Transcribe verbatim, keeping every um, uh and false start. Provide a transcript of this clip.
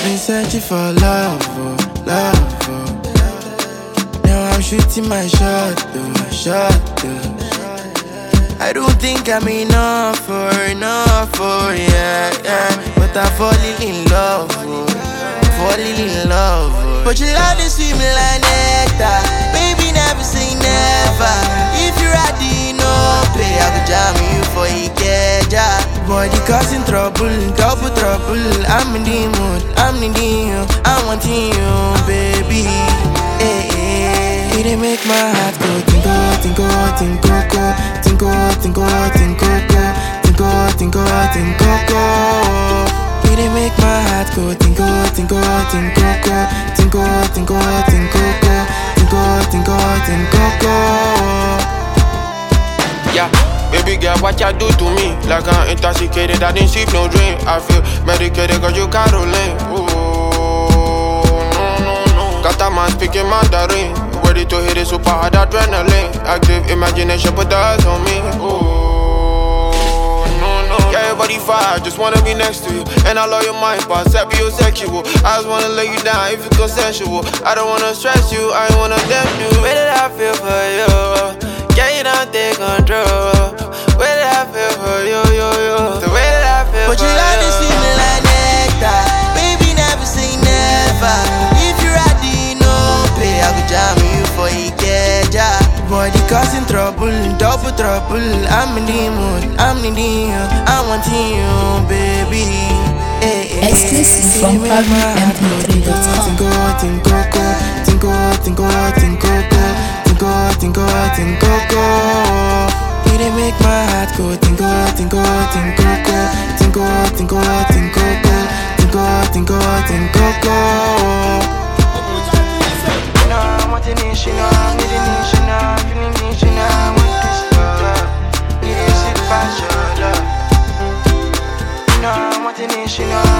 been searching for love, oh, love, oh. Now I'm shooting my shot, oh, shot, oh. I don't think I'm enough for, enough for, yeah, yeah. But I'm falling in love, oh, falling in love, oh. But your love is sweet me like nectar. Baby, never say never. If you're ready, no pay, I could jam you for Ikeja. Body causing trouble, double trouble. I'm in the mood, I'm in the mood. I want you, baby. Hey, hey. It make my heart go tinko, tinko, tinko, tinko, tinko, tinko, tinko, tinko, tinko, tinko. It make my heart go tinko, tinko, tinko, tinko, tinko, tinko, tinko, tinko, tinko, tinko. Yeah. Baby girl, what you do to me? Like I'm intoxicated, I didn't sleep, no dream. I feel medicated cause you Caroline. Ooh, no, no, no. Got that man speaking Mandarin. Ready to hit it super hard adrenaline. Active imagination, put the eyes on me. Ooh, no, no. Yeah, your body fire, just wanna be next to you. And I love your mind, but sexual. I just wanna lay you down if it's consensual. I don't wanna stress you, I ain't wanna damn you. Where did I feel for you? Yeah, you don't take control. Where did I feel for you, yo, yo? The way that I feel but for you. But you love this feeling like nectar. Baby, never say never. If you're ready, no pay, I could jam you for Ikeja. Body causing trouble, double trouble. I'm in the mood, I'm in the mood. I want you, baby. Hey, hey, exclusive from Prime M P three dot com. Tinko, tinko, tinko, tinko, tinko, tinko, tinko, tinko, tinko. It make my heart go tinko, tinko, tinko, tinko, tinko, tinko, tinko, tinko, tinko, tinko. I'm wanting it, she know, I'm needing it, she know, I'm feeling it, she know, I want this love. Need to sit past your love. You know I'm wanting it, she know.